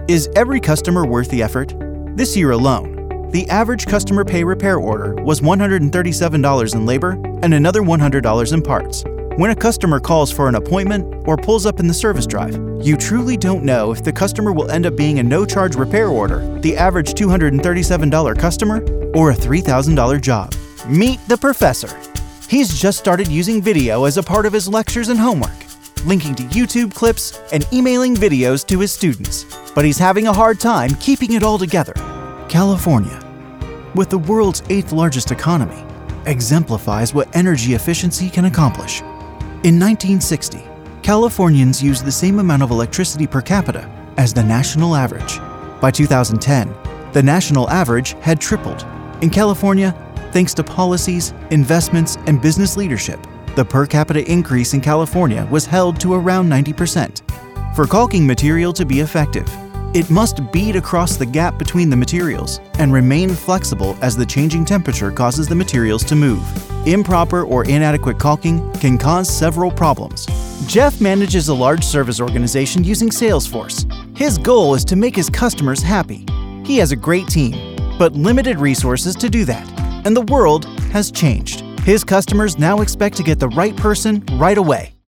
Is every customer worth the effort? This year alone, the average customer pay repair order was $137 in labor and another $100 in parts. When a customer calls for an appointment or pulls up in the service drive, you truly don't know if the customer will end up being a no-charge repair order, the average $237 customer, or a $3,000 job. Meet the professor. He's just started using video as a part of his lectures and homework, linking to YouTube clips and emailing videos to his students. But he's having a hard time keeping it all together. California, with the world's 8th largest economy, exemplifies what energy efficiency can accomplish. In 1960, Californians used the same amount of electricity per capita as the national average. By 2010, the national average had tripled. In California, thanks to policies, investments, and business leadership, the per capita increase in California was held to around 90%. For caulking material to be effective, it must bead across the gap between the materials and remain flexible as the changing temperature causes the materials to move. Improper or inadequate caulking can cause several problems. Jeff manages a large service organization using Salesforce. His goal is to make his customers happy. He has a great team, but limited resources to do that, and the world has changed. His customers now expect to get the right person right away.